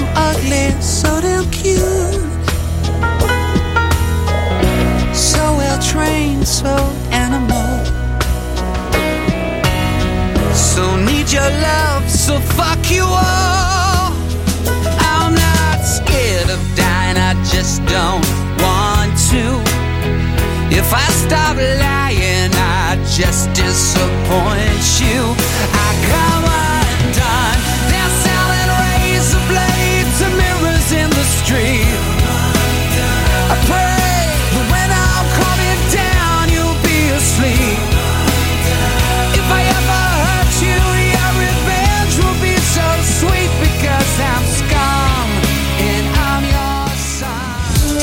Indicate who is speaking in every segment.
Speaker 1: damn ugly, so damn cute. So well trained, so animal. So need your love, so fuck you all. I'm not scared of dying, I just don't want to. If I stop lying, I just disappoint you. I come undone. They're selling razor blades and mirrors in the street. I pray that when I'm coming down, you'll be asleep. If I ever hurt you, your revenge will be so sweet, because I'm scum and I'm your son.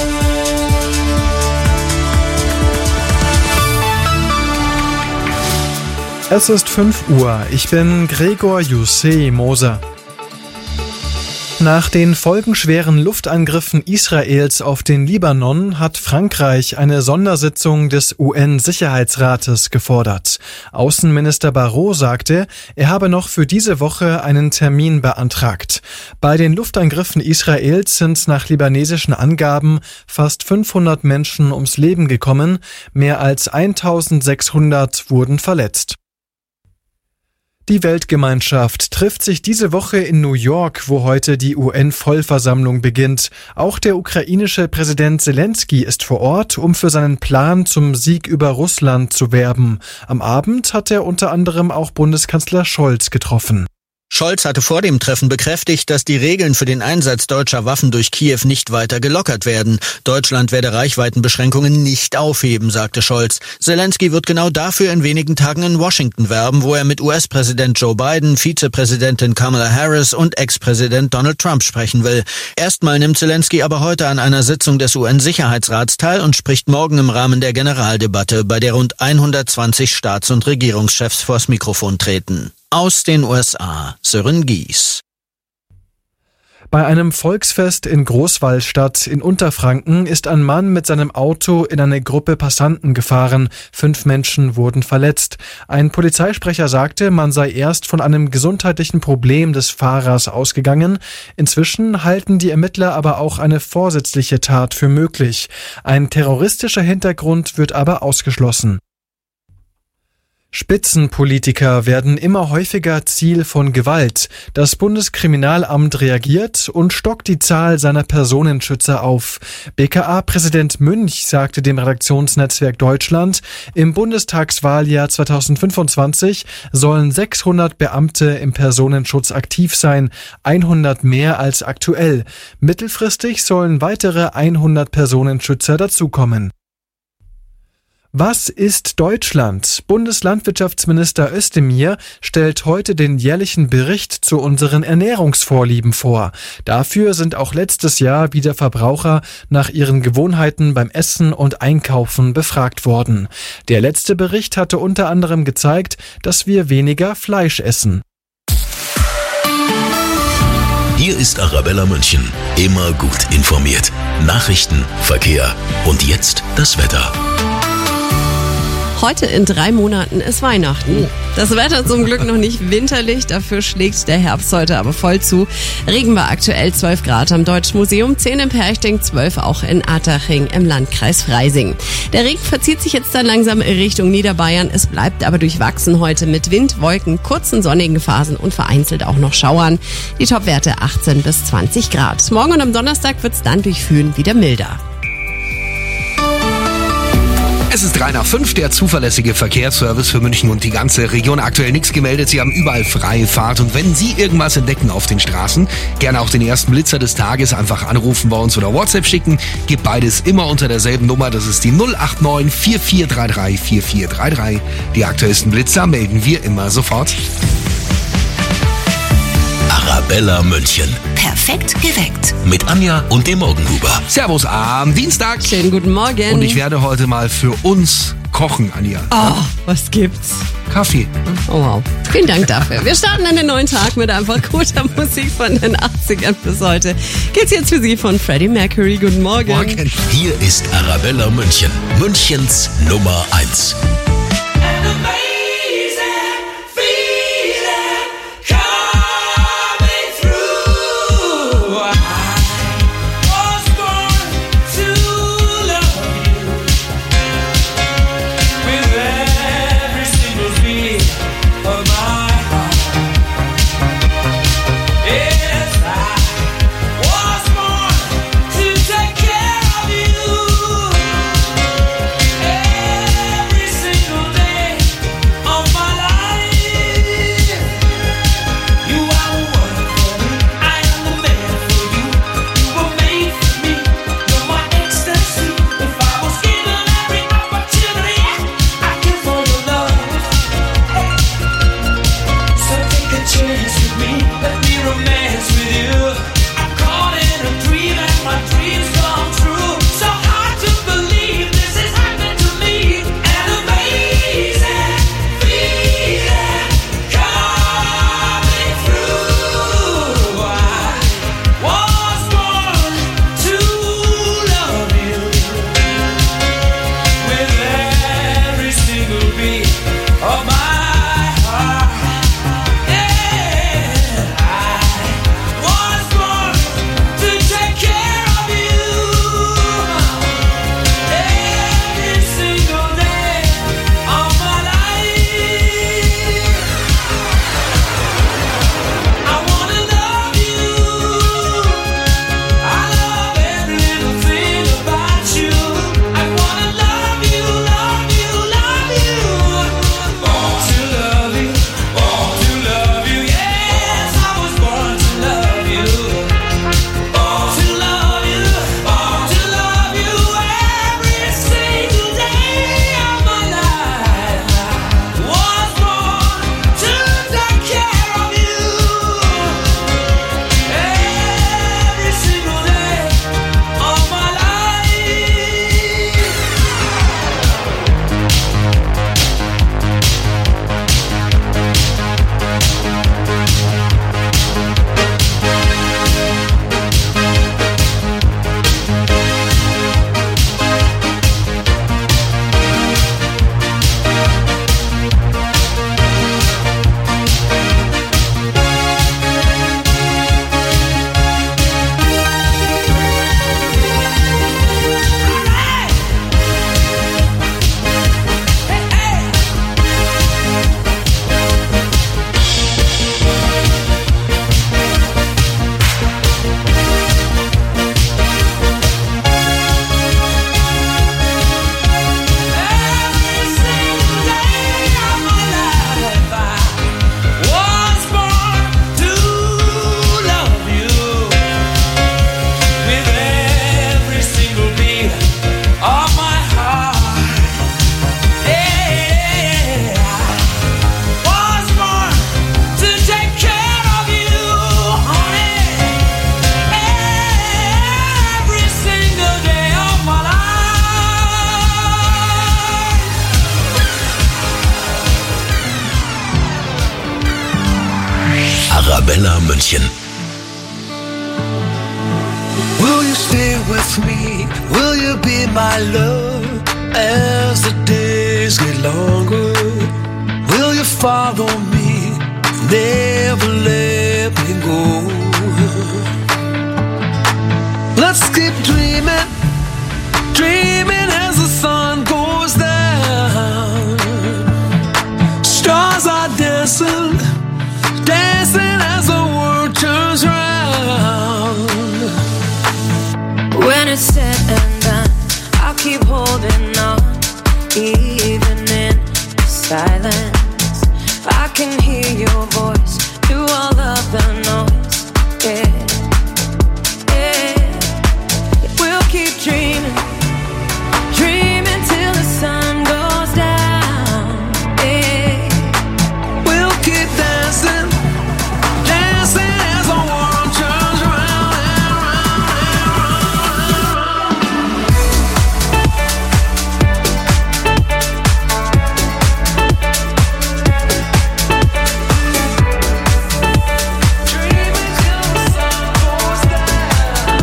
Speaker 2: Es ist 5 Uhr. Ich bin Gregor Jussi Moser. Nach den folgenschweren Luftangriffen Israels auf den Libanon hat Frankreich eine Sondersitzung des UN-Sicherheitsrates gefordert. Außenminister Barrot sagte, er habe noch für diese Woche einen Termin beantragt. Bei den Luftangriffen Israels sind nach libanesischen Angaben fast 500 Menschen ums Leben gekommen, mehr als 1600 wurden verletzt. Die Weltgemeinschaft trifft sich diese Woche in New York, wo heute die UN-Vollversammlung beginnt. Auch der ukrainische Präsident Zelensky ist vor Ort, um für seinen Plan zum Sieg über Russland zu werben. Am Abend hat er unter anderem auch Bundeskanzler Scholz getroffen.
Speaker 3: Scholz hatte vor dem Treffen bekräftigt, dass die Regeln für den Einsatz deutscher Waffen durch Kiew nicht weiter gelockert werden. Deutschland werde Reichweitenbeschränkungen nicht aufheben, sagte Scholz. Zelensky wird genau dafür in wenigen Tagen in Washington werben, wo er mit US-Präsident Joe Biden, Vizepräsidentin Kamala Harris und Ex-Präsident Donald Trump sprechen will. Erstmal nimmt Zelensky aber heute an einer Sitzung des UN-Sicherheitsrats teil und spricht morgen im Rahmen der Generaldebatte, bei der rund 120 Staats- und Regierungschefs vors Mikrofon treten. Aus den USA, Sören Gies.
Speaker 2: Bei einem Volksfest in Großwallstadt in Unterfranken ist ein Mann mit seinem Auto in eine Gruppe Passanten gefahren. 5 Menschen wurden verletzt. Ein Polizeisprecher sagte, man sei erst von einem gesundheitlichen Problem des Fahrers ausgegangen. Inzwischen halten die Ermittler aber auch eine vorsätzliche Tat für möglich. Ein terroristischer Hintergrund wird aber ausgeschlossen. Spitzenpolitiker werden immer häufiger Ziel von Gewalt. Das Bundeskriminalamt reagiert und stockt die Zahl seiner Personenschützer auf. BKA-Präsident Münch sagte dem Redaktionsnetzwerk Deutschland, im Bundestagswahljahr 2025 sollen 600 Beamte im Personenschutz aktiv sein, 100 mehr als aktuell. Mittelfristig sollen weitere 100 Personenschützer dazukommen. Was ist Deutschland? Bundeslandwirtschaftsminister Özdemir stellt heute den jährlichen Bericht zu unseren Ernährungsvorlieben vor. Dafür sind auch letztes Jahr wieder Verbraucher nach ihren Gewohnheiten beim Essen und Einkaufen befragt worden. Der letzte Bericht hatte unter anderem gezeigt, dass wir weniger Fleisch essen.
Speaker 4: Hier ist Arabella München. Immer gut informiert. Nachrichten, Verkehr und jetzt das Wetter.
Speaker 5: Heute in 3 Monaten ist Weihnachten. Das Wetter zum Glück noch nicht winterlich, dafür schlägt der Herbst heute aber voll zu. Regen war aktuell 12 Grad am Deutschen Museum, 10 in Perchting, 12 auch in Attaching im Landkreis Freising. Der Regen verzieht sich jetzt dann langsam Richtung Niederbayern. Es bleibt aber durchwachsen heute mit Wind, Wolken, kurzen sonnigen Phasen und vereinzelt auch noch Schauern. Die Topwerte 18 bis 20 Grad. Morgen und am Donnerstag wird es dann durch Föhn wieder milder.
Speaker 6: Es ist 3:05, der zuverlässige Verkehrsservice für München und die ganze Region. Aktuell nichts gemeldet, Sie haben überall freie Fahrt. Und wenn Sie irgendwas entdecken auf den Straßen, gerne auch den ersten Blitzer des Tages einfach anrufen bei uns oder WhatsApp schicken. Gibt beides immer unter derselben Nummer, das ist die 089 4433 4433. Die aktuellsten Blitzer melden wir immer sofort.
Speaker 4: Arabella München.
Speaker 7: Perfekt geweckt.
Speaker 4: Mit Anja und dem Morgenhuber.
Speaker 6: Servus am Dienstag.
Speaker 5: Schönen guten Morgen.
Speaker 6: Und ich werde heute mal für uns kochen, Anja.
Speaker 5: Oh, was gibt's?
Speaker 6: Kaffee.
Speaker 5: Oh wow. Vielen Dank dafür. Wir starten in den neuen Tag mit einfach guter Musik von den 80ern bis heute. Geht's jetzt für Sie von Freddie Mercury. Guten Morgen.
Speaker 6: Morgen.
Speaker 4: Hier ist Arabella München. Münchens Nummer 1. München.
Speaker 7: Will you stay with me? Will you be my love as the days get longer? Will you follow me? Never let me go. Let's keep dreaming, dreaming as the sun goes down. Stars are dancing, dancing as the world turns round.
Speaker 8: When it's said and done, I'll keep holding on, even in silence. I can hear your voice through all of the noise. Yeah, yeah. We'll keep dreaming, dreaming till the sun goes down. Yeah,
Speaker 7: we'll keep dancing, dancing as the world turns round and round Dreaming till the sun goes down.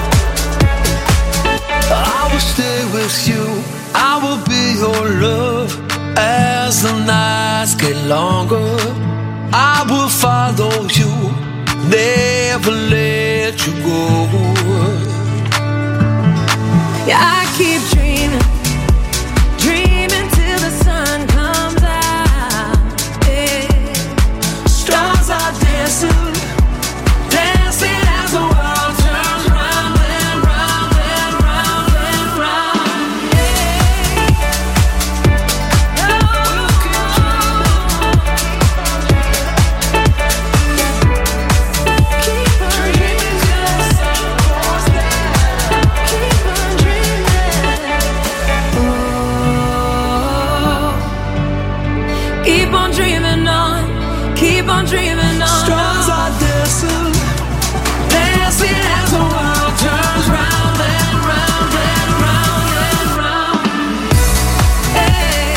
Speaker 7: I will stay with you, I will be your love as the nights get longer. I will follow you, never let you go.
Speaker 8: yeah. I keep dreaming, dreaming till the sun comes out. Yeah.
Speaker 7: Stars are dancing, dancing as the world turns round and round and round and round. We'll keep dreaming till the sun goes down.
Speaker 8: Keep on dreaming. Oh, keep on dreaming on. Keep on dreaming on.
Speaker 7: Stars are dancing, dancing as the world turns round and round and round and round.
Speaker 8: Hey.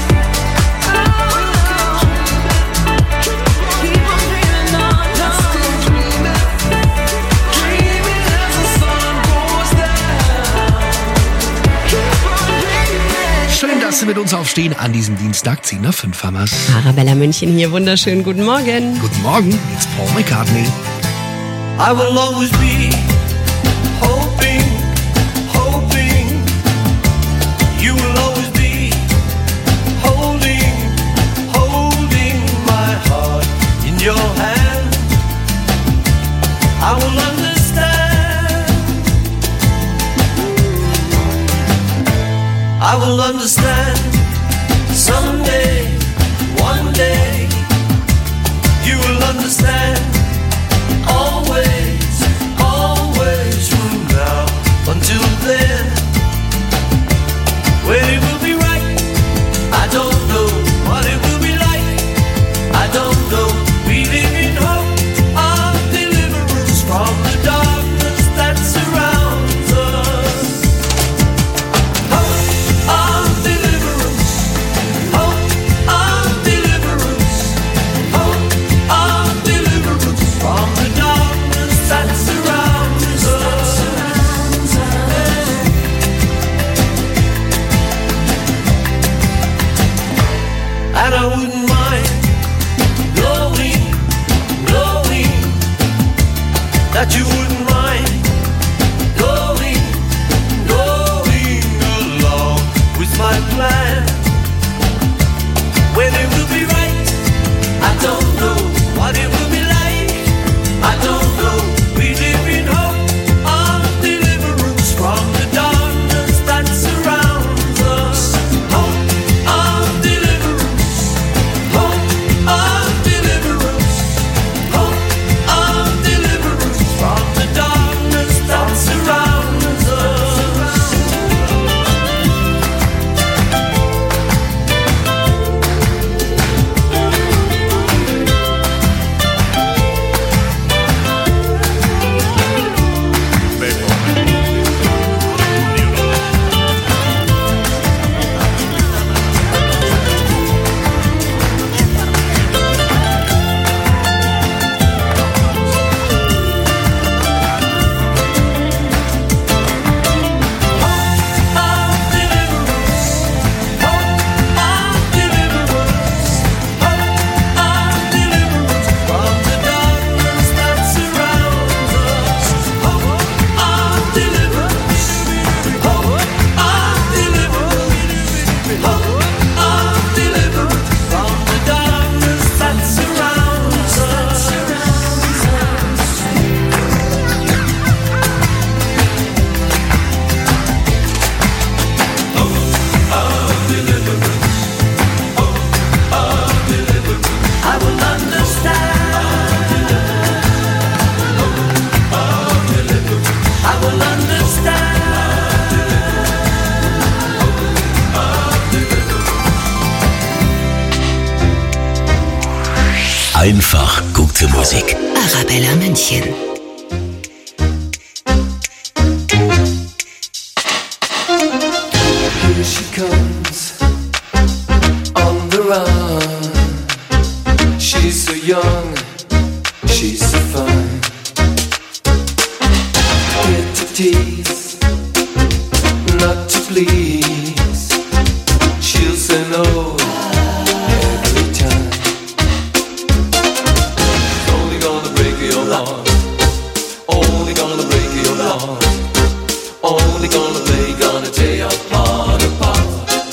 Speaker 8: Keep on dreaming on.
Speaker 7: Dreaming, dreaming as the sun goes down. Keep on dreaming.
Speaker 6: Schön, dass Sie mit uns aufstehen an diesem Dienstag. 10 nach 5 haben wir's.
Speaker 5: Arabella München hier, wunderschönen guten Morgen.
Speaker 6: Guten Morgen, jetzt Paul McCartney.
Speaker 7: I will always be hoping, hoping. You will always be holding, holding my heart in your hand. I will understand. I will understand someday, one day. You will understand. Always, always from now until then. When it will be right, I don't know what it will be like. I don't know. We live in hope of deliverance from the darkness that surrounds us. Hope of deliverance. Hope of deliverance. Hope of deliverance from the darkness that surrounds us. And I wouldn't mind knowing, knowing that you wouldn't mind going, going along with my plan. When it will be right, I don't know what it will be like. I don't know. We live in hope of deliverance from the darkness that surrounds us. Hope of deliverance. Hope of deliverance. Hope of deliverance from the darkness.
Speaker 4: Einfach gute Musik.
Speaker 9: Arabella München.
Speaker 7: Here she comes on the run. She's so young, she's so fun. Here to tease, not to please. She'll say no every time. Only gonna break your heart. Only gonna break your heart. Only gonna play, gonna tear your heart apart.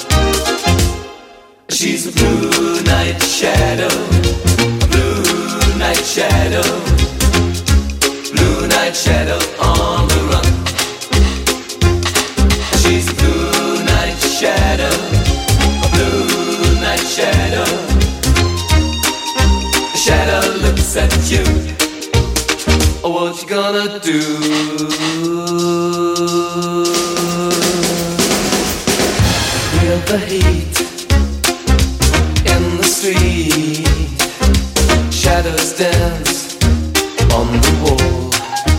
Speaker 7: She's a blue night shadow, blue night shadow, blue night shadow on the run. She's a blue night shadow, a blue night shadow. The shadow looks at you. Oh, what you gonna do? Feel the heat in the street. Shadows dance on the wall.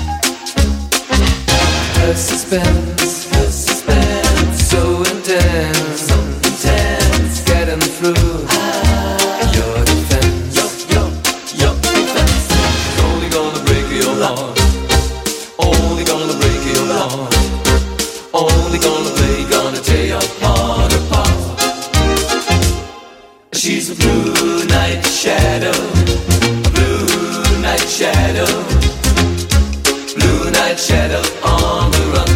Speaker 7: Her suspense, so intense, getting through your defense. Your defense. Only gonna break your heart. Only gonna break your heart. Only gonna play, gonna tear your heart apart. She's a blue night shadow, blue night shadow, blue night shadow on the run.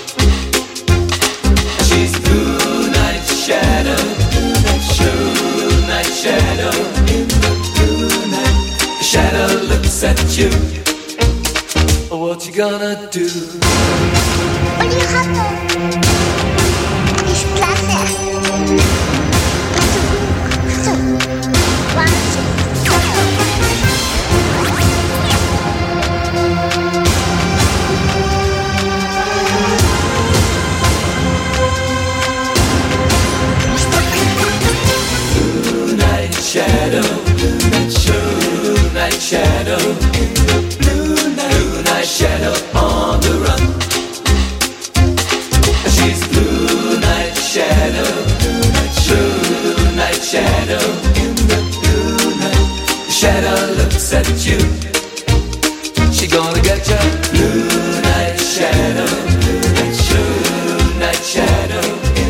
Speaker 7: She's a blue night shadow, blue night shadow, blue night shadow looks at you. What you gonna do? Blue night shadow, blue night shadow, blue night shadow on the run. She's blue night shadow, blue night shadow, blue night shadow looks at you. She gonna get you. Blue night shadow, blue night shadow,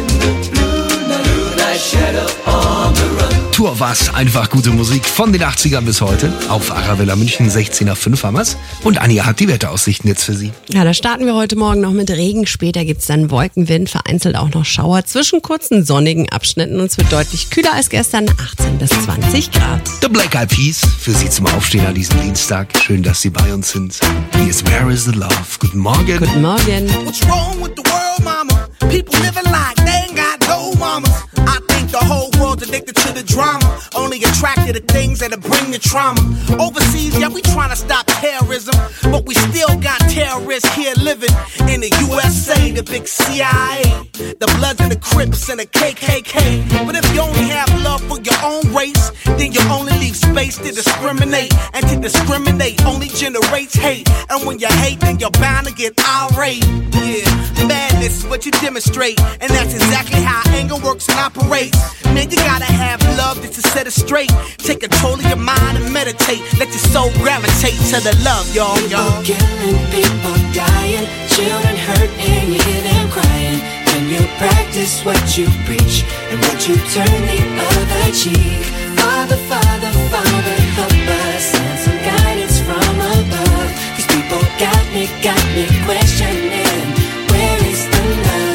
Speaker 7: blue night shadow on the run.
Speaker 6: Tour was einfach gute Musik von den 80ern bis heute. Auf Arabella München 16:05 haben wir's. Und Anja hat die Wetteraussichten jetzt für Sie.
Speaker 5: Ja, da starten wir heute Morgen noch mit Regen. Später gibt's dann Wolkenwind, vereinzelt auch noch Schauer zwischen kurzen sonnigen Abschnitten. Und es wird deutlich kühler als gestern, 18 bis 20 Grad.
Speaker 6: The Black Eyed Peas für Sie zum Aufstehen an diesem Dienstag. Schön, dass Sie bei uns sind. Hier ist Where is the Love. Guten Morgen.
Speaker 5: Guten Morgen.
Speaker 10: What's wrong with the world, mama? People living like they ain't got no mamas. I think the whole world's addicted to the drama. Only attracted to things that'll bring the trauma. Overseas, yeah, we trying to stop terrorism, but we still got terrorists here living in the USA, the big CIA, the Bloods and the Crips and the KKK. But if you only have love for your own race, then you only leave space to discriminate. And to discriminate only generates hate. And when you hate, then you're bound to get irate. Yeah, madness is what you demonstrate. And that's exactly how anger works and operates. Man, you gotta have love just to set it straight. Take control of your mind and meditate. Let your soul gravitate to the love, y'all.
Speaker 8: People killing, people dying, children hurt and you hear them crying. When you practice what you preach and what you turn the other cheek. Father, Father, Father, help us. Send some guidance from above. These people got me questioning. Where is the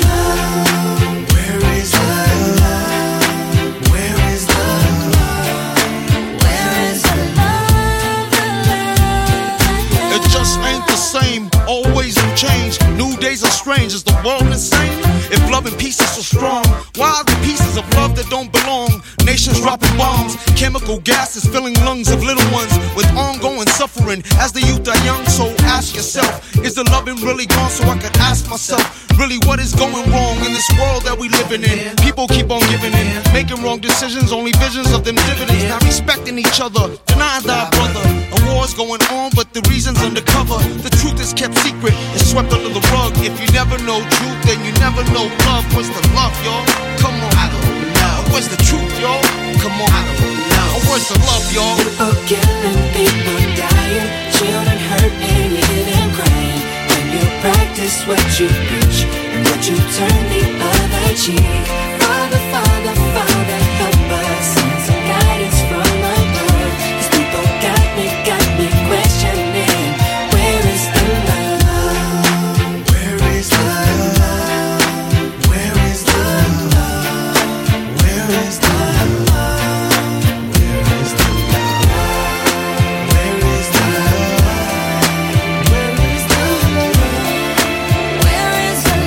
Speaker 8: love? Where is the love? Where is the love? Where is the love? The love?
Speaker 11: It just ain't the same, always new change. New days are strange, is the world insane? If love and peace is so strong, why are the pieces of love that don't belong? Nations dropping bombs, chemical gases filling lungs of little ones with ongoing suffering as the youth are young. So ask yourself, Is the loving really gone? So I could ask myself, really what is going wrong in this world that we living in? People keep on giving in, making wrong decisions, only visions of them dividends. Not respecting each other, denying thy brother. A war's going on, but the reason's undercover. The truth is kept secret, it's swept under the rug. If you never know truth, then you never know love. What's the love, y'all? Come on, I don't know. Where's the truth, y'all? Come on, I don't know. Where's the love, y'all?
Speaker 8: People killing, people dying, children hurt and you hear them crying. When you practice what you preach and what you turn the other cheek. Father, Father, Father, help us. Send some guidance from above. These people got me questioning. Where is the love? Where is the love? Where is the love? Where is the love? Where is the love? Where is the love? Where is the love? Where is the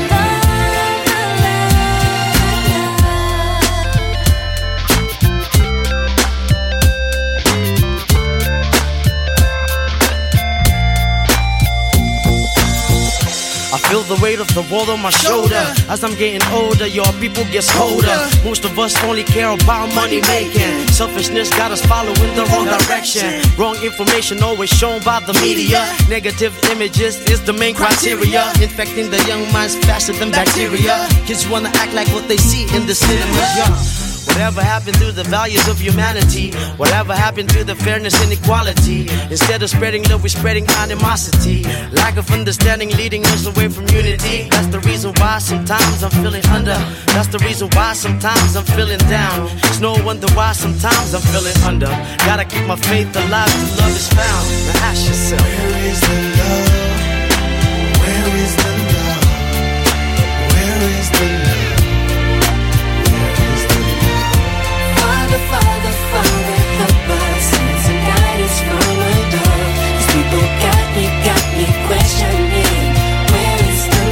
Speaker 9: I feel the weight of the world on my shoulder. As I'm getting older, your people get colder. Most of us only care about money making. Selfishness got us following the wrong direction. Wrong information always shown by the media. Negative images is the main criteria. Infecting the young minds faster than bacteria. Kids wanna act like what they see in the cinemas. Yeah. Whatever happened to the values of humanity? Whatever happened to the fairness and equality? Instead of spreading love, we're spreading animosity. Lack of understanding leading us away from unity. That's the reason why sometimes I'm feeling under. That's the reason why sometimes I'm feeling down. It's no wonder why sometimes I'm feeling under. Gotta keep my faith alive till love is found. Now ask yourself,
Speaker 8: Where is the love? Where is the love? Where is the love? Father, Father, Father, help us. Send some guidance from above. These people got me questioning. Where is the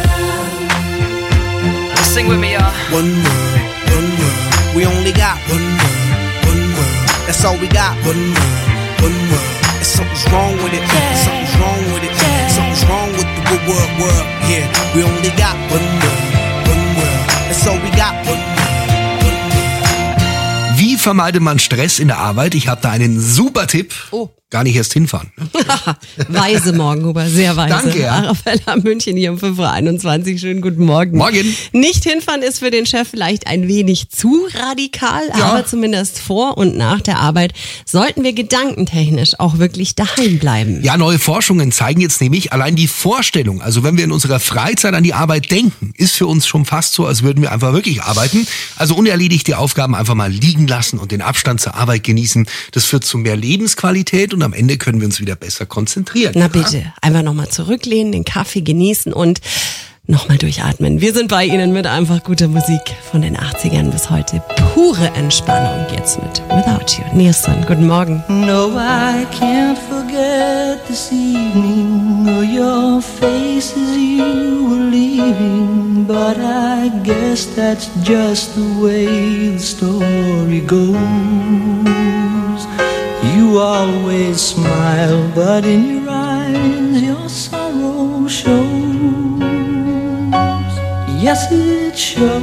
Speaker 8: love?
Speaker 9: sing with me, y'all.
Speaker 10: One world, one world. We only got one world. That's all we got. One world. And something's wrong with it. Something's wrong with it. Something's wrong with the world. Yeah, we only got one world. That's all we got. One world.
Speaker 6: Wie vermeidet man Stress in der Arbeit? Ich habe da einen super Tipp.
Speaker 5: Oh.
Speaker 6: Gar nicht erst hinfahren.
Speaker 5: Weise Morgen, Huber, sehr weise.
Speaker 6: Danke, ja.
Speaker 5: Arabella München hier um 5.21 Uhr. Schönen guten Morgen.
Speaker 6: Morgen.
Speaker 5: Nicht hinfahren ist für den Chef vielleicht ein wenig zu radikal,
Speaker 6: Ja.
Speaker 5: aber zumindest vor und nach der Arbeit sollten wir gedankentechnisch auch wirklich daheim bleiben.
Speaker 6: Ja, neue Forschungen zeigen jetzt nämlich, allein die Vorstellung, also wenn wir in unserer Freizeit an die Arbeit denken, ist für uns schon fast so, als würden wir einfach wirklich arbeiten. Also unerledigte Aufgaben einfach mal liegen lassen und den Abstand zur Arbeit genießen. Das führt zu mehr Lebensqualität und am Ende können wir uns wieder besser konzentrieren.
Speaker 5: Na bitte, einfach nochmal zurücklehnen, den Kaffee genießen und nochmal durchatmen. Wir sind bei Ihnen mit einfach guter Musik von den 80ern bis heute. Pure Entspannung jetzt mit Without You. Nilsson, guten Morgen.
Speaker 12: No, I can't forget this evening or your face as you were leaving. But I guess that's just the way the story goes. You always smile, but in your eyes your sorrow shows. Yes, it shows.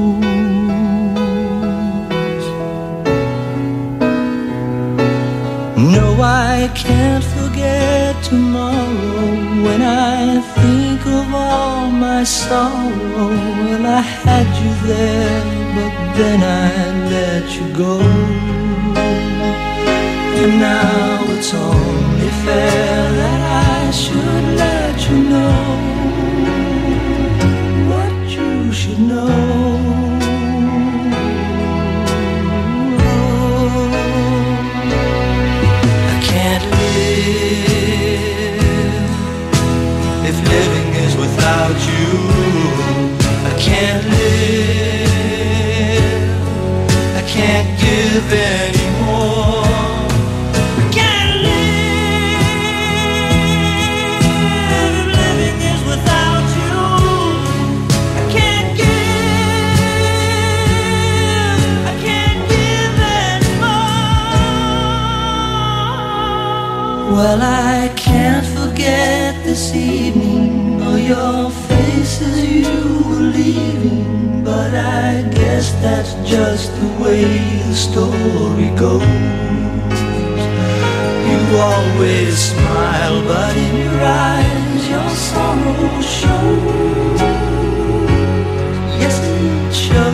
Speaker 12: No, I can't forget tomorrow when I think of all my sorrow. Well, I had you there, but then I let you go. And now it's only fair that I should let you know what you should know. I can't live if living is without you. I can't live, I can't give anymore. Well, I can't forget this evening or your face as you were leaving, but I guess that's just the way the story goes. You always smile, but in your eyes your sorrow shows. Yes, it shows.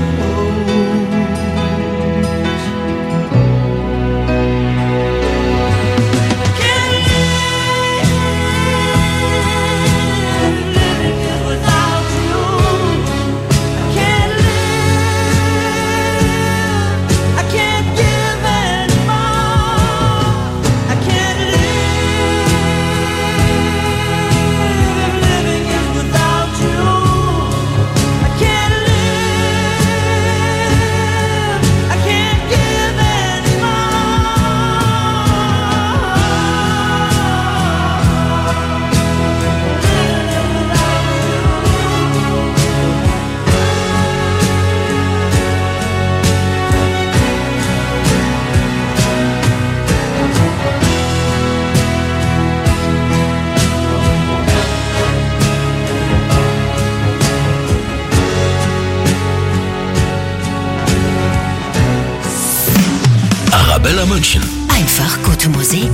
Speaker 4: Arabella München.
Speaker 13: Einfach gute Musik.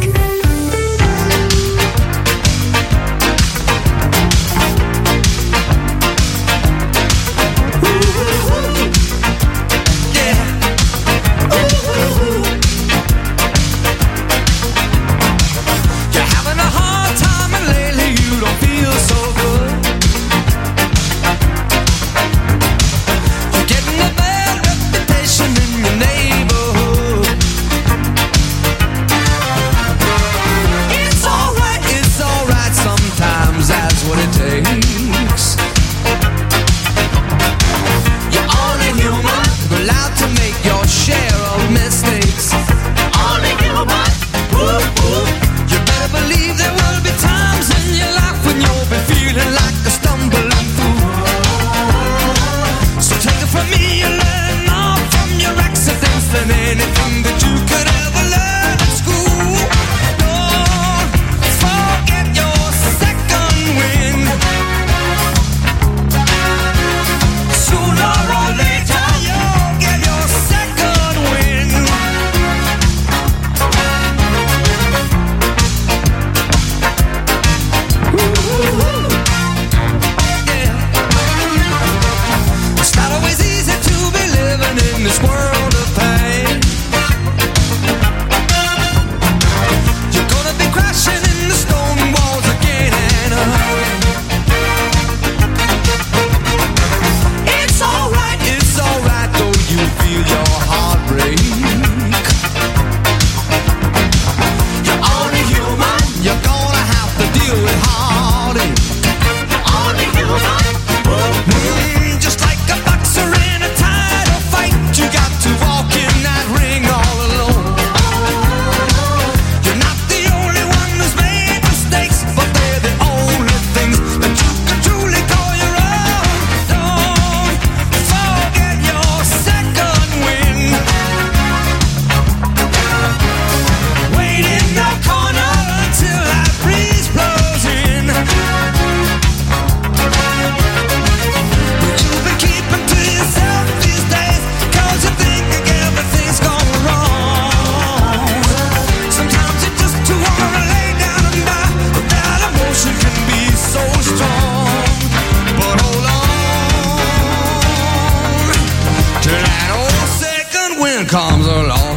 Speaker 1: Comes along.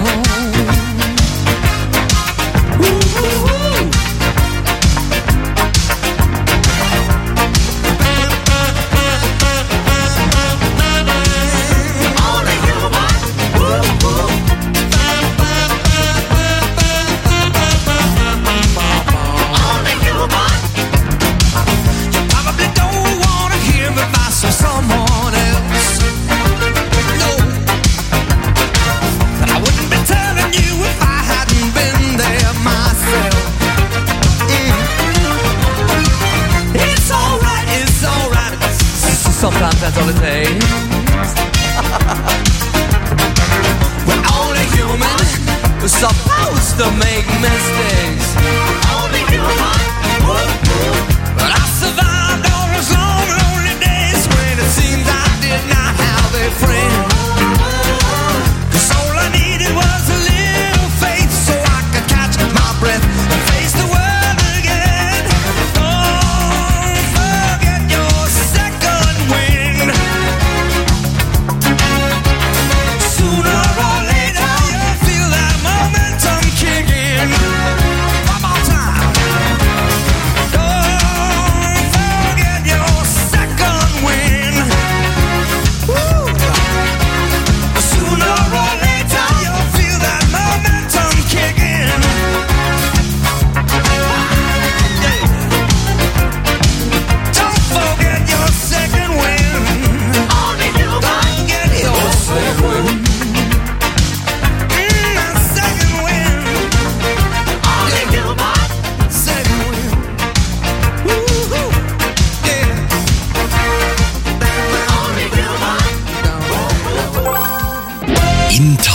Speaker 1: Sometimes that's all it takes. We're only human, we're supposed to make mistakes. Only human,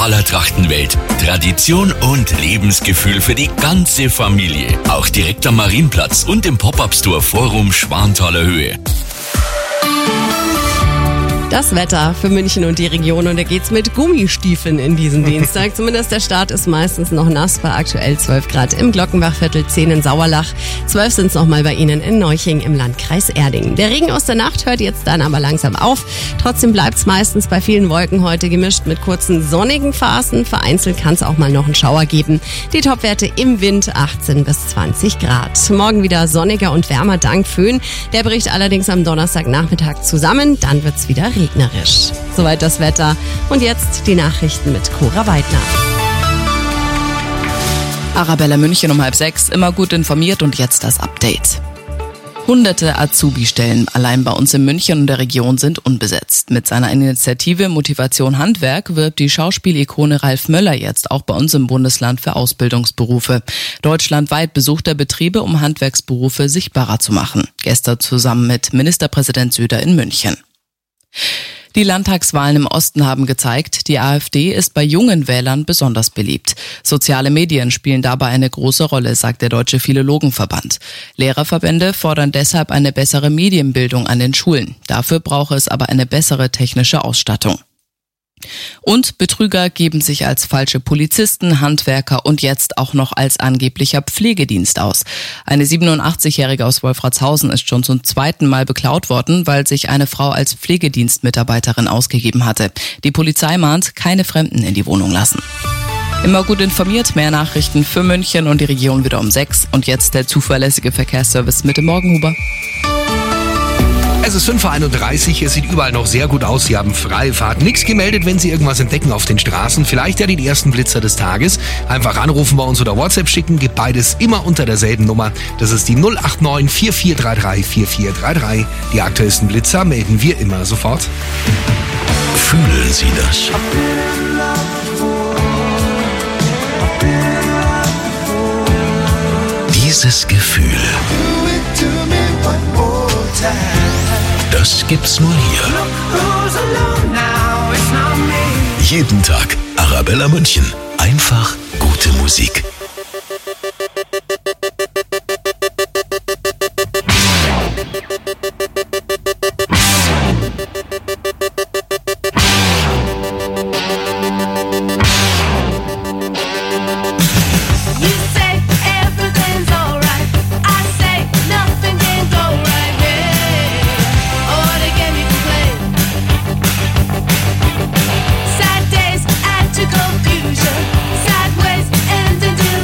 Speaker 4: aller Trachtenwelt. Tradition und Lebensgefühl für die ganze Familie. Auch direkt am Marienplatz und im Pop-Up-Store Forum Schwanthaler Höhe.
Speaker 5: Das Wetter für München und die Region, und da geht's mit Gummistiefeln in diesen Dienstag. Zumindest der Start ist meistens noch nass, bei aktuell 12 Grad im Glockenbachviertel, 10 in Sauerlach. 12 sind's nochmal bei Ihnen in Neuching im Landkreis Erding. Der Regen aus der Nacht hört jetzt dann aber langsam auf. Trotzdem bleibt's meistens bei vielen Wolken heute gemischt mit kurzen sonnigen Phasen. Vereinzelt kann's auch mal noch einen Schauer geben. Die Topwerte im Wind 18 bis 20 Grad. Morgen wieder sonniger und wärmer dank Föhn. Der bricht allerdings am Donnerstagnachmittag zusammen. Dann wird's wieder regnerisch. Soweit das Wetter. Und jetzt die Nachrichten mit Cora Weidner.
Speaker 14: Arabella München um 5:30, immer gut informiert, und jetzt das Update. Hunderte Azubi-Stellen allein bei uns in München und der Region sind unbesetzt. Mit seiner Initiative Motivation Handwerk wirbt die Schauspielikone Ralf Möller jetzt auch bei uns im Bundesland für Ausbildungsberufe. Deutschlandweit besucht er Betriebe, um Handwerksberufe sichtbarer zu machen. Gestern zusammen mit Ministerpräsident Söder in München. Die Landtagswahlen im Osten haben gezeigt, die AfD ist bei jungen Wählern besonders beliebt. Soziale Medien spielen dabei eine große Rolle, sagt der Deutsche Philologenverband. Lehrerverbände fordern deshalb eine bessere Medienbildung an den Schulen. Dafür brauche es aber eine bessere technische Ausstattung. Und Betrüger geben sich als falsche Polizisten, Handwerker und jetzt auch noch als angeblicher Pflegedienst aus. Eine 87-Jährige aus Wolfratshausen ist schon zum 2. Mal beklaut worden, weil sich eine Frau als Pflegedienstmitarbeiterin ausgegeben hatte. Die Polizei mahnt, keine Fremden in die Wohnung lassen. Immer gut informiert, mehr Nachrichten für München und die Region wieder um 6. Und jetzt der zuverlässige Verkehrsservice mit dem Morgenhuber.
Speaker 6: Es ist 5:31 Uhr, es sieht überall noch sehr gut aus. Sie haben freie Fahrt. Nichts gemeldet, wenn Sie irgendwas entdecken auf den Straßen. Vielleicht ja den ersten Blitzer des Tages. Einfach anrufen bei uns oder WhatsApp schicken. Gibt beides immer unter derselben Nummer. Das ist die 089 4433 4433. Die aktuellsten Blitzer melden wir immer sofort.
Speaker 4: Fühlen Sie das? Dieses Gefühl. Das gibt's nur hier. Jeden Tag Arabella München. Einfach gute Musik.
Speaker 8: Sideways into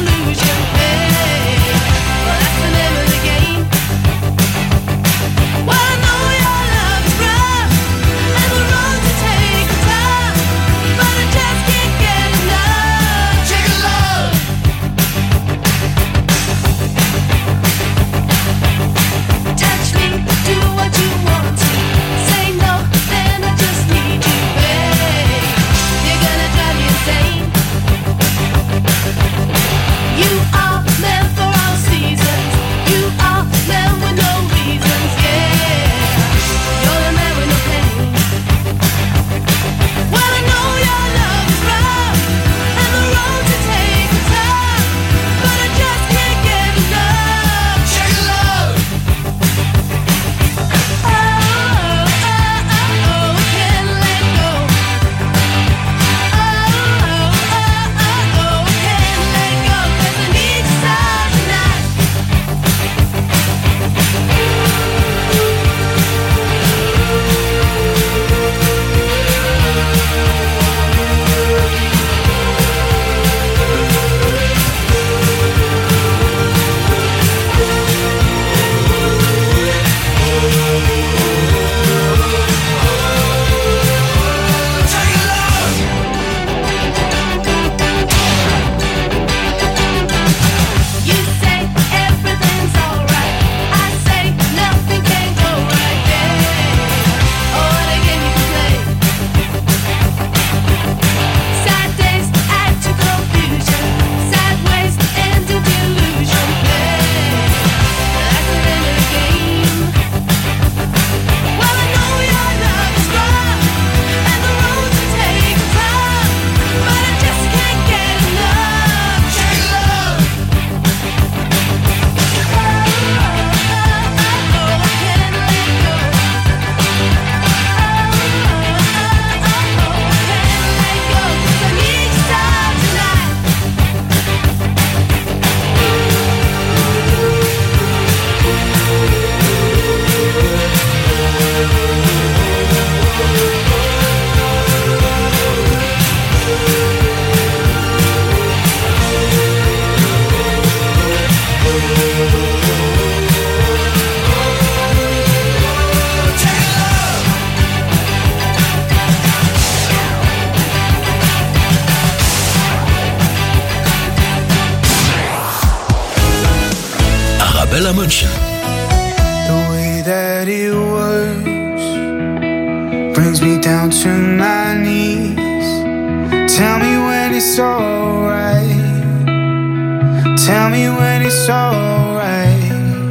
Speaker 4: Arabella München.
Speaker 15: The way that it works brings me down to my knees. Tell me when it's alright. Tell me when it's alright.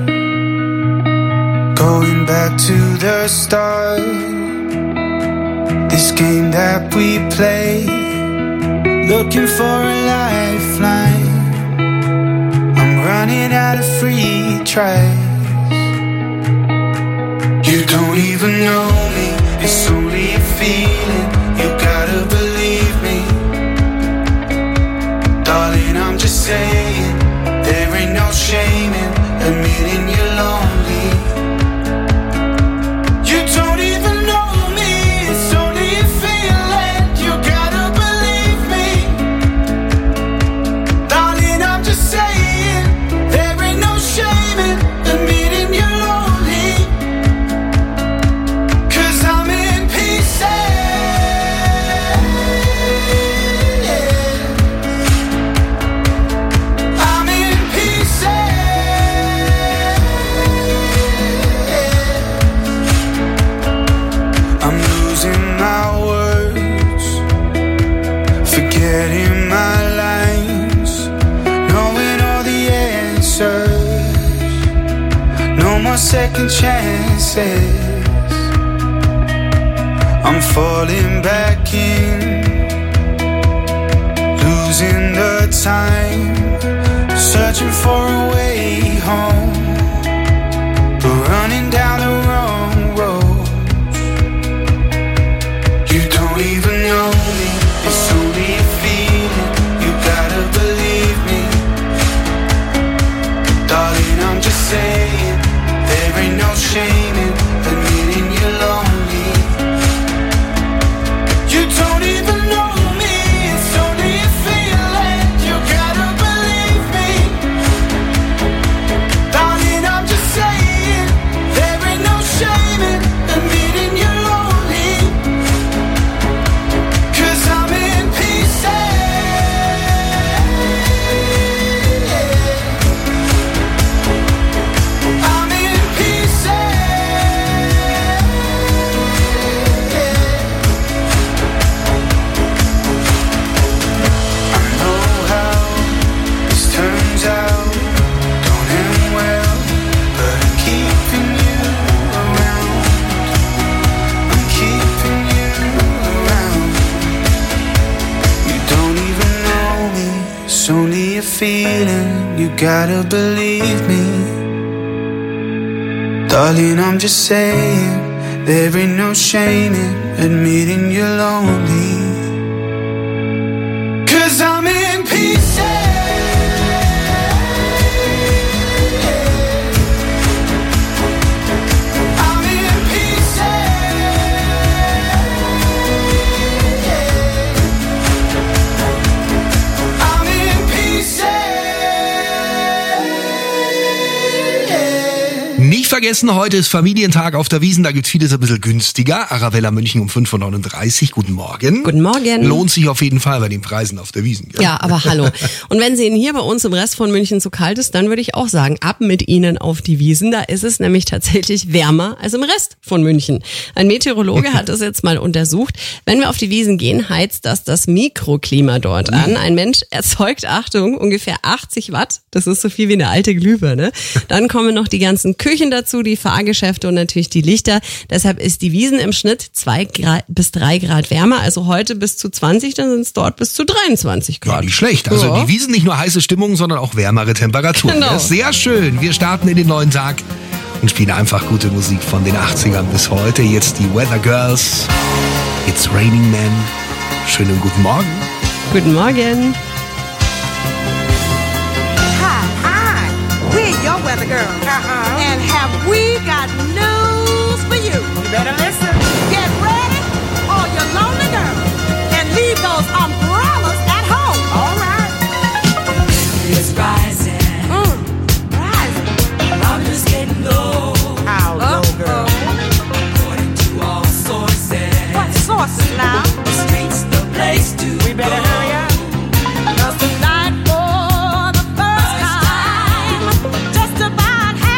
Speaker 15: Going back to the start, this game that we play, looking for a lifeline. I'm running out of free tries. You don't even know me, it's only a feeling. You gotta believe me, darling. I'm just saying, there ain't no shame in admitting you're lonely. You don't even know me, it's only a feeling. You gotta believe me, darling. I'm just saying, there ain't no shame in admitting you're lonely. 'Cause I'm in pieces. I'm in pieces. I'm losing my words, forgetting my lines, knowing all the answers. No more second chances. I'm falling back in, losing the time, searching for a way home, but running down the wrong road. You don't even know me, it's only a feeling. You gotta believe me, darling. I'm just saying, there ain't no shame in admitting you're lonely. You don't even know me, it's only a feeling. You gotta believe me, darling. I'm just saying, there ain't no shame in admitting you're lonely. 'Cause I'm in pieces. I'm in pieces. I know how this turns out, don't end well, but I'm keeping you around. I'm keeping you around. You don't even know me, it's only a feeling. You gotta believe me, darling. I'm just saying, there ain't no shame in admitting you're lonely. 'Cause I'm in pieces. I'm in pieces. I'm in pieces.
Speaker 6: Nicht vergessen, heute ist Familientag auf der Wiesn, da gibt's vieles ein bisschen günstiger. Arabella München um 5:39 Uhr. Guten Morgen.
Speaker 5: Guten Morgen.
Speaker 6: Lohnt sich auf jeden Fall bei den Preisen auf der Wiesn. Gell?
Speaker 5: Ja, aber hallo. Und wenn es Ihnen hier bei uns im Rest von München zu kalt ist, dann würde ich auch sagen, ab mit Ihnen auf die Wiesn. Da ist es nämlich tatsächlich wärmer als im Rest von München. Ein Meteorologe hat das jetzt mal untersucht. Wenn wir auf die Wiesn gehen, heizt das Mikroklima dort an. Ein Mensch erzeugt, Achtung, ungefähr 80 Watt. Das ist so viel wie eine alte Glühbirne. Dann kommen noch die ganzen Küchen dazu, die Fahrgeschäfte und natürlich die Lichter. Deshalb ist die Wiesn im Schnitt 2 bis 3 Grad wärmer. Also heute bis zu 20, dann sind es dort bis zu 23 Grad.
Speaker 6: Ja, nicht schlecht. Also
Speaker 5: Ja.
Speaker 6: die Wiesn nicht nur heiße Stimmung, sondern auch wärmere Temperaturen.
Speaker 5: Genau.
Speaker 6: Das ist sehr schön. Wir starten in den neuen Tag und spielen einfach gute Musik von den 80ern bis heute. Jetzt die Weather Girls. It's Raining Men. Schönen guten Morgen.
Speaker 5: Guten Morgen.
Speaker 16: Hi, we're your weather girls. And have we got news for you? You better listen. Get ready, all your lonely girls, and leave those umbrellas at home. All right.
Speaker 7: It's rising.
Speaker 16: Rising.
Speaker 7: I'm just getting low.
Speaker 16: How low, girl?
Speaker 7: According to all sources.
Speaker 16: What sources now?
Speaker 7: The streets, the place to
Speaker 16: We better
Speaker 7: go.
Speaker 16: hurry up. 'Cause tonight, for the first time, just about half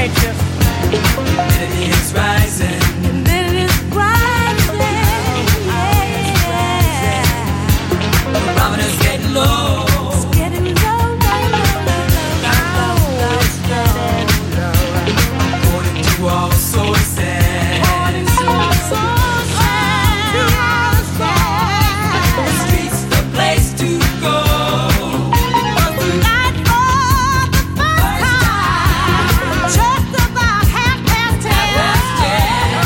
Speaker 7: anxious. Humidity is rising. Humidity is rising. Yeah. The barometer's getting low. It's getting low, according to all sources. The streets the place to go. Just about 10:30.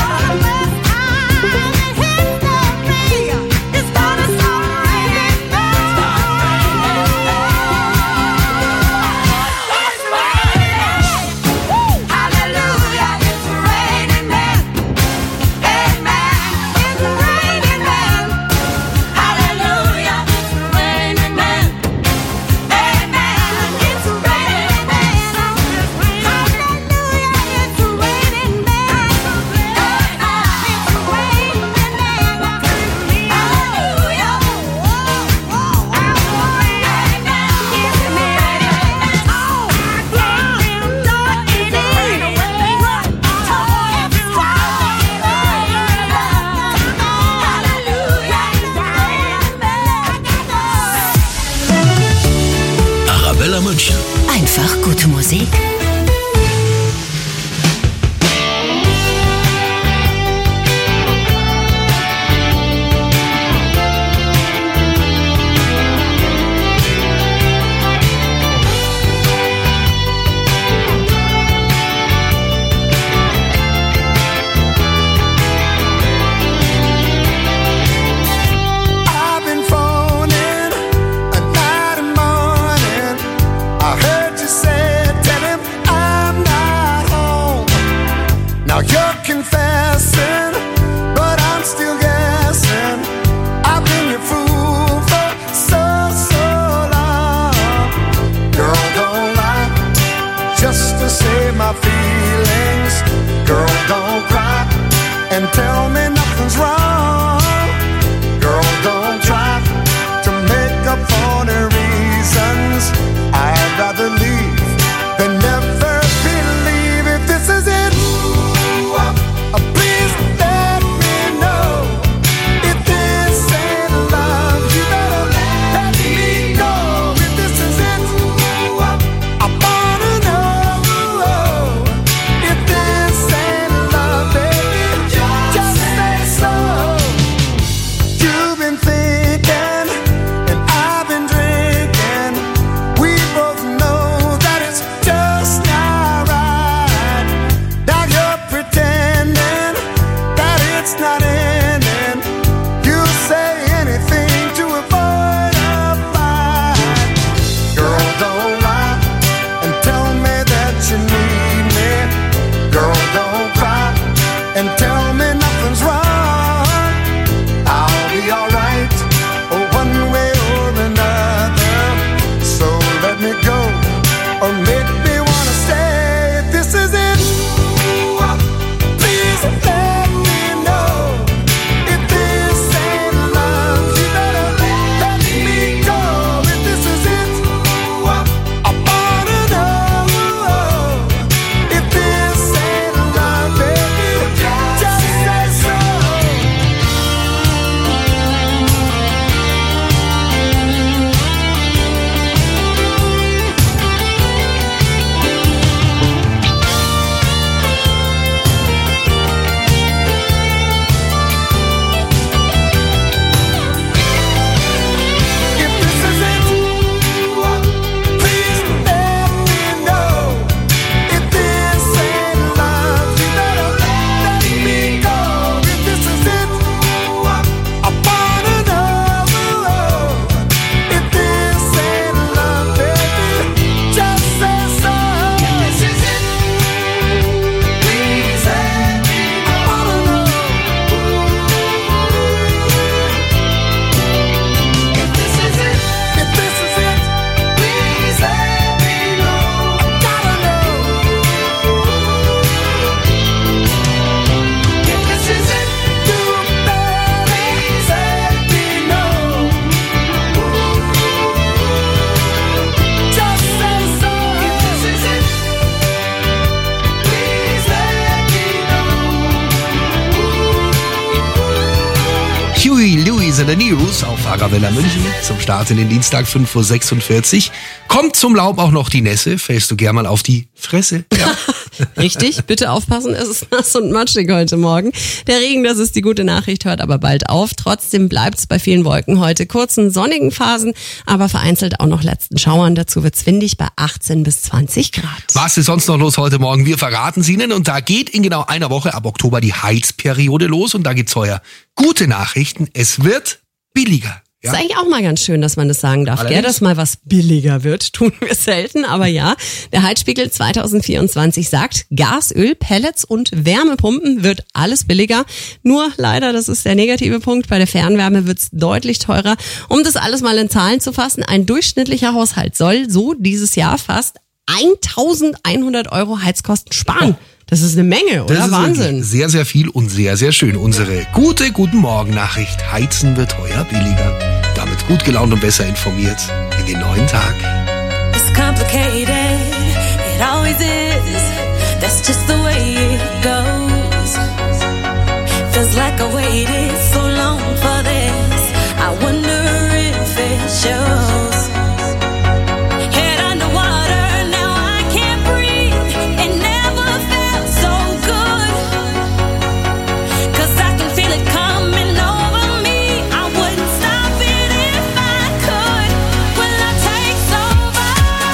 Speaker 6: in der News auf Arabella München zum Start in den Dienstag 5:46 Uhr. Kommt zum Laub auch noch die Nässe, fällst du gern mal auf die Fresse. Ja.
Speaker 5: Richtig, bitte aufpassen, es ist nass und matschig heute Morgen. Der Regen, das ist die gute Nachricht, hört aber bald auf. Trotzdem bleibt es bei vielen Wolken heute, kurzen sonnigen Phasen, aber vereinzelt auch noch letzten Schauern. Dazu wird's windig bei 18 bis 20 Grad.
Speaker 6: Was ist sonst noch los heute Morgen? Wir verraten es Ihnen und da geht in genau einer Woche ab Oktober die Heizperiode los und da gibt's heuer gute Nachrichten. Es wird billiger. Ja?
Speaker 5: Ist eigentlich auch mal ganz schön, dass man das sagen darf, gell? Dass mal was billiger wird. Tun wir selten, aber ja. Der Heizspiegel 2024 sagt, Gas, Öl, Pellets und Wärmepumpen wird alles billiger. Nur leider, das ist der negative Punkt, bei der Fernwärme wird's deutlich teurer. Um das alles mal in Zahlen zu fassen, ein durchschnittlicher Haushalt soll so dieses Jahr fast 1.100 € Heizkosten sparen. Das ist eine Menge, oder?
Speaker 6: Das ist
Speaker 5: Wahnsinn.
Speaker 6: Sehr, sehr viel und sehr, sehr schön. Unsere Guten Morgen-Nachricht. Heizen wird heuer billiger. Damit gut gelaunt und besser informiert in den neuen Tag.
Speaker 8: It's complicated, it always is. That's just the way it goes. Feels like I waited so long for this. I wonder if it shows. Head underwater, now I can't breathe. It never felt so good. 'Cause I can feel it coming over me. I wouldn't stop it if I could. Will I take over?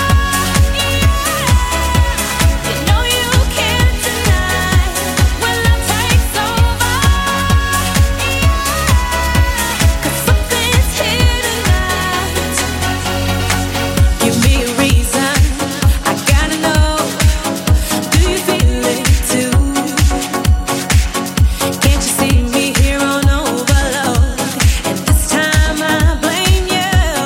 Speaker 8: You know you can't deny. Will I take over? 'Cause something's here tonight. Give me a reason, I gotta know. Do you feel it too? Can't you see me here on overload? And this time I blame you.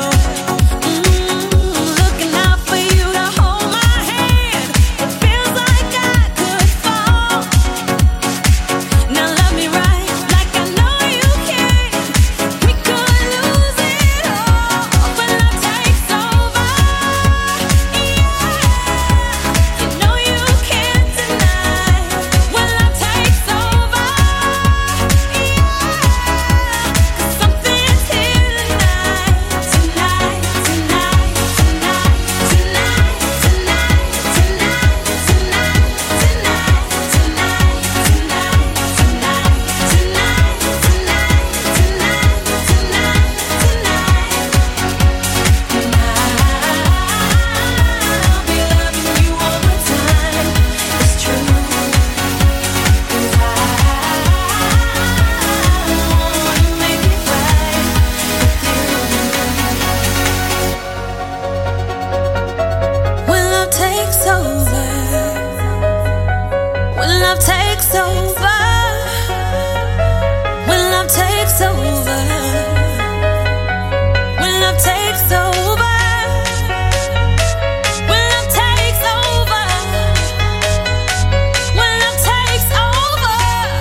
Speaker 8: Looking out for you to hold my hand. It feels like I could fall. Now love me right, like I know you can. We could lose it all. Will I take over? You know you can't deny. Will I take over? 'Cause something's here tonight, tonight, tonight, tonight, tonight, tonight, tonight, tonight, Will love takes over? Will love takes over? Will love takes over? Will love takes over? Will love takes over? Will love takes over?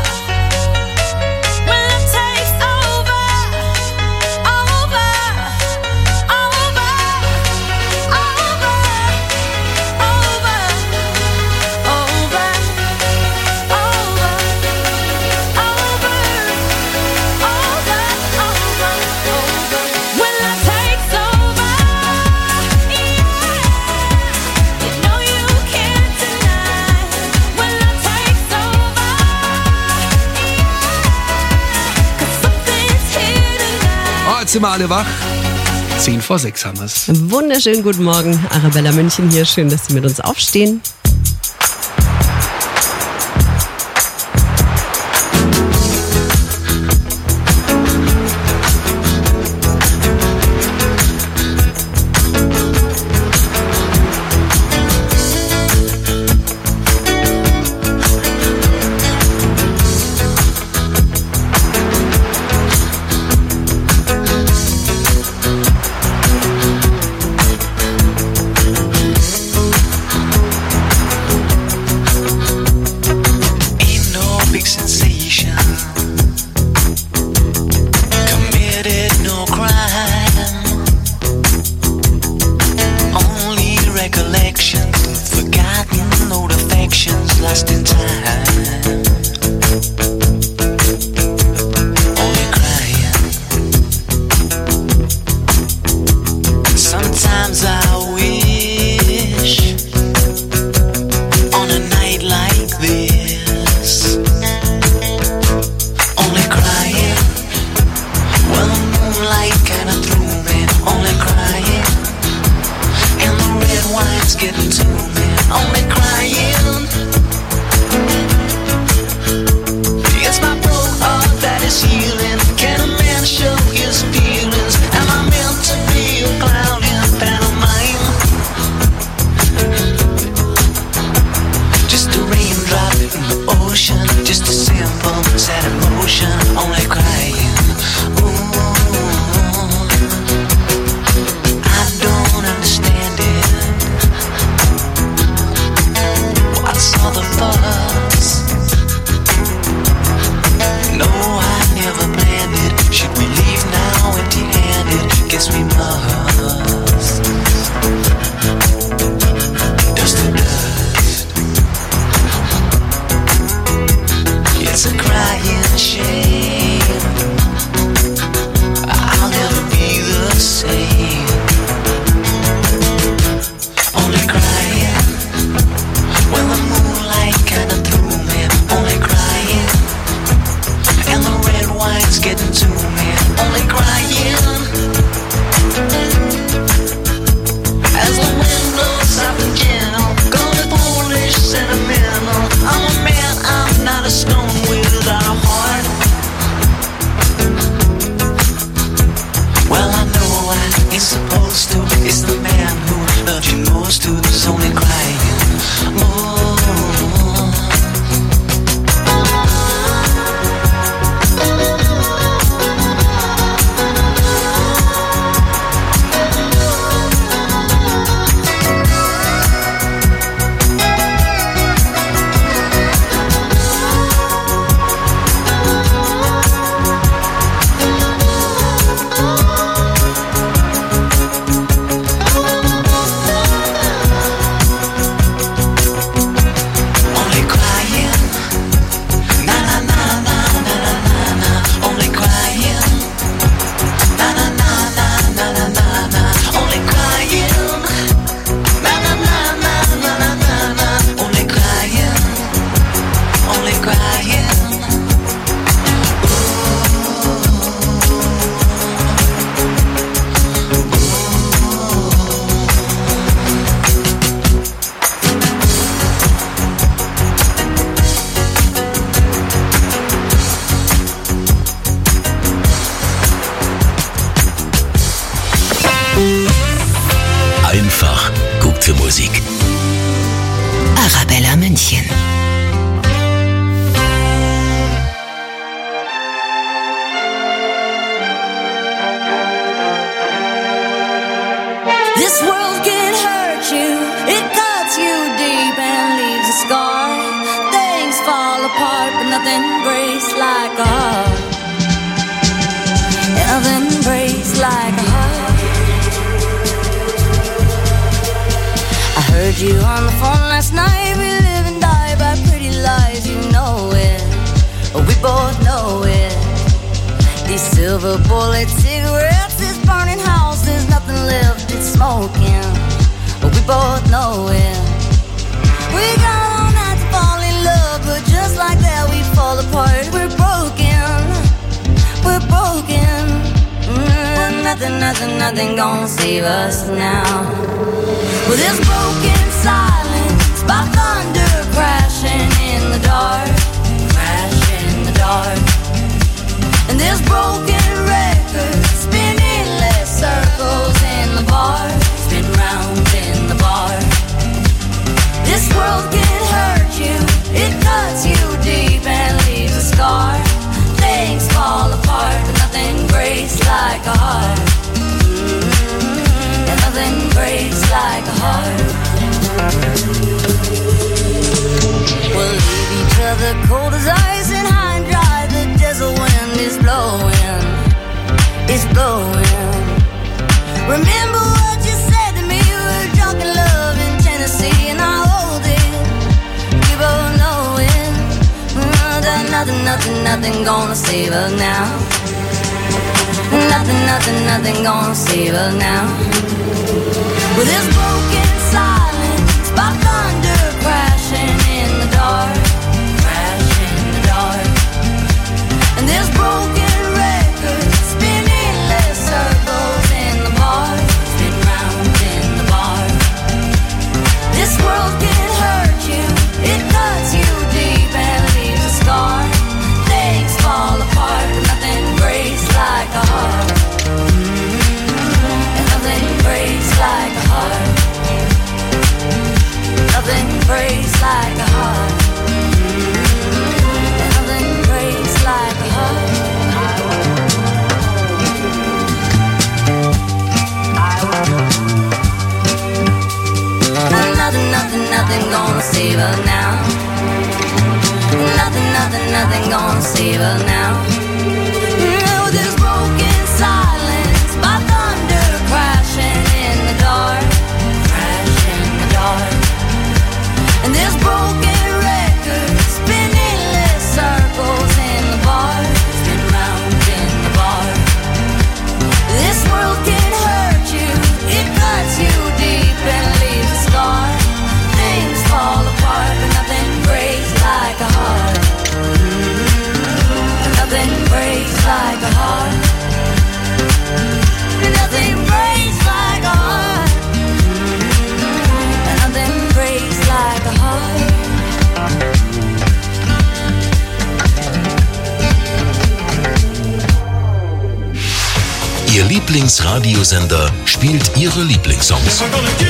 Speaker 8: Will love takes over? Over, over, over, Will I take over? You know you can't deny. Will I take over? 'Cause something's here tonight.
Speaker 6: Oh, jetzt sind wir alle wach. 5:10 haben wir's.
Speaker 5: Wunderschönen guten Morgen, Arabella München hier. Schön, dass Sie mit uns aufstehen.
Speaker 8: apart, but nothing breaks like a heart. Nothing breaks like a heart. I heard you on the phone last night. We live and die by pretty lies, you know it. We both know it. These silver bullet cigarettes, this burning house, there's nothing left, it's smoking. We both know it. We got all night to fall in love, but just like that we fall apart. We're broken, we're broken. Nothing gonna save us now. With this broken silence, by thunder crashing in the dark, crashing in the dark. And this broken record spinning less circles in the bar, spin round in the bar. This world can hurt you, it cuts you deep and leaves a scar. Things fall apart, but nothing breaks like a heart. And nothing breaks like a heart. We'll leave each other cold as ice and high and dry. The desert wind is blowing, it's blowing. Remember what you said to me, we were drunk in love in Tennessee, and I hold it, we both know it. Nothing gonna save us now. Nothing gonna save us now. With this broken silence, by thunder crashing in the dark, crashing in the dark. And this broken record spinning less circles in the bar, spin round in the bar. This world can hurt you, it cuts you deep and leaves a scar. Things fall apart, but nothing breaks like a heart. And nothing breaks like a heart. Nothing breaks like a heart. And nothing breaks like a heart. Nothing gonna save us now. Nothing gonna save us now. With this broken silence, by thunder crashing in the dark, crashing in the dark. And this broken record spinning less circles in the bar, spin round in the bar. This world can hurt you, it cuts you deep and leaves a scar. Things fall apart, but nothing breaks like a heart. Nothing breaks like a heart. Nothing breaks like a heart. Nothing breaks like a heart.
Speaker 17: Ihr Lieblingsradiosender spielt Ihre Lieblingssongs.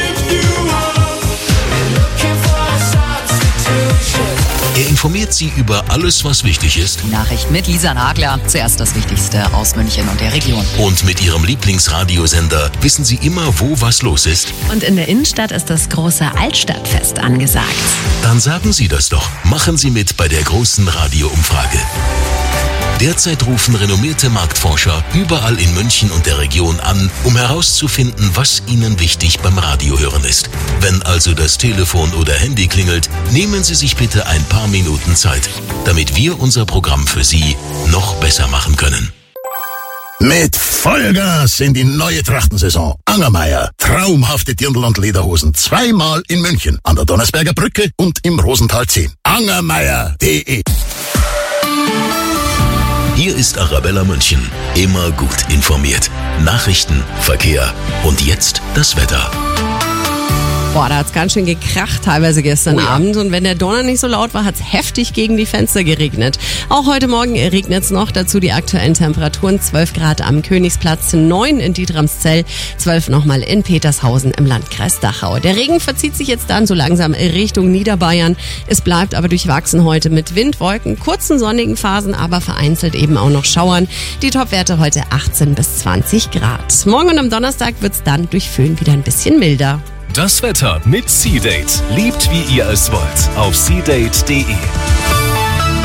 Speaker 17: Er informiert Sie über alles, was wichtig ist.
Speaker 18: Nachrichten mit Lisa Nagler. Zuerst das Wichtigste aus München und der Region.
Speaker 17: Und mit Ihrem Lieblingsradiosender wissen Sie immer, wo was los ist.
Speaker 19: Und in der Innenstadt ist das große Altstadtfest angesagt.
Speaker 17: Dann sagen Sie das doch. Machen Sie mit bei der großen Radioumfrage. Derzeit rufen renommierte Marktforscher überall in München und der Region an, um herauszufinden, was ihnen wichtig beim Radiohören ist. Wenn also das Telefon oder Handy klingelt, nehmen Sie sich bitte ein paar Minuten Zeit, damit wir unser Programm für Sie noch besser machen können.
Speaker 20: Mit Vollgas in die neue Trachtensaison. Angermeier, traumhafte Dirndl- und Lederhosen. Zweimal in München, an der Donnersberger Brücke und im Rosental 10. Angermeier.de.
Speaker 17: Hier ist Arabella München. Immer gut informiert. Nachrichten, Verkehr und jetzt das Wetter.
Speaker 5: Boah, da hat's ganz schön gekracht teilweise gestern Abend. Und wenn der Donner nicht so laut war, hat's heftig gegen die Fenster geregnet. Auch heute Morgen regnet's noch. Dazu die aktuellen Temperaturen. 12 Grad am Königsplatz, 9 in Dietramszell, 12 nochmal in Petershausen im Landkreis Dachau. Der Regen verzieht sich jetzt dann so langsam Richtung Niederbayern. Es bleibt aber durchwachsen heute mit Wind, Wolken, kurzen sonnigen Phasen, aber vereinzelt eben auch noch Schauern. Die Topwerte heute 18 bis 20 Grad. Morgen und am Donnerstag wird's dann durch Föhn wieder ein bisschen milder.
Speaker 21: Das Wetter mit Sea-Date. Liebt, wie ihr es wollt. Auf seadate.de.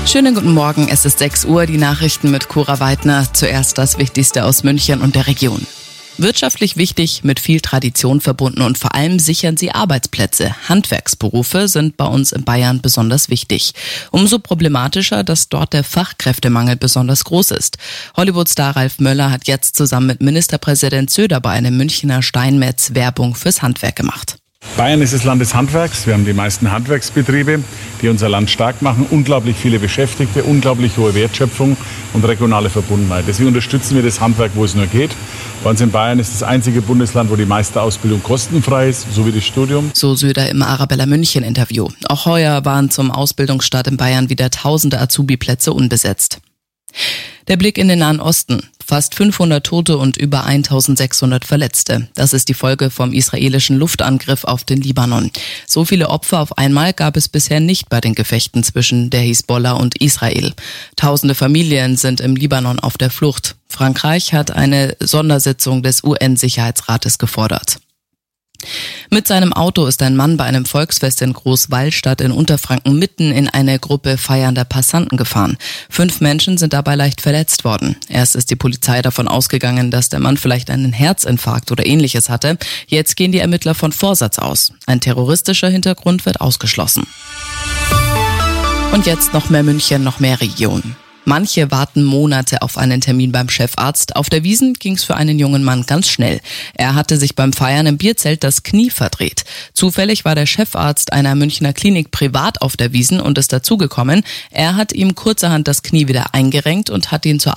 Speaker 14: Schönen guten Morgen, es ist 6 Uhr, die Nachrichten mit Cora Weidner. Zuerst das Wichtigste aus München und der Region. Wirtschaftlich wichtig, mit viel Tradition verbunden und vor allem sichern sie Arbeitsplätze. Handwerksberufe sind bei uns in Bayern besonders wichtig. Umso problematischer, dass dort der Fachkräftemangel besonders groß ist. Hollywood-Star Ralf Möller hat jetzt zusammen mit Ministerpräsident Söder bei einem Münchner Steinmetz Werbung fürs Handwerk gemacht.
Speaker 21: Bayern ist das Land des Handwerks. Wir haben die meisten Handwerksbetriebe, die unser Land stark machen. Unglaublich viele Beschäftigte, unglaublich hohe Wertschöpfung und regionale Verbundenheit. Deswegen unterstützen wir das Handwerk, wo es nur geht. Bei uns in Bayern ist das einzige Bundesland, wo die Meisterausbildung kostenfrei ist, sowie das Studium.
Speaker 14: So Söder im Arabella München Interview. Auch heuer waren zum Ausbildungsstart in Bayern wieder tausende Azubi-Plätze unbesetzt. Der Blick in den Nahen Osten. Fast 500 Tote und über 1600 Verletzte. Das ist die Folge vom israelischen Luftangriff auf den Libanon. So viele Opfer auf einmal gab es bisher nicht bei den Gefechten zwischen der Hisbollah und Israel. Tausende Familien sind im Libanon auf der Flucht. Frankreich hat eine Sondersitzung des UN-Sicherheitsrates gefordert. Mit seinem Auto ist ein Mann bei einem Volksfest in Großwallstadt in Unterfranken mitten in eine Gruppe feiernder Passanten gefahren. 5 Menschen sind dabei leicht verletzt worden. Erst ist die Polizei davon ausgegangen, dass der Mann vielleicht einen Herzinfarkt oder Ähnliches hatte. Jetzt gehen die Ermittler von Vorsatz aus. Ein terroristischer Hintergrund wird ausgeschlossen. Und jetzt noch mehr München, noch mehr Region. Manche warten Monate auf einen Termin beim Chefarzt. Auf der Wiesn ging's für einen jungen Mann ganz schnell. Er hatte sich beim Feiern im Bierzelt das Knie verdreht. Zufällig war der Chefarzt einer Münchner Klinik privat auf der Wiesn und ist dazugekommen. Er hat ihm kurzerhand das Knie wieder eingerenkt und hat ihn zur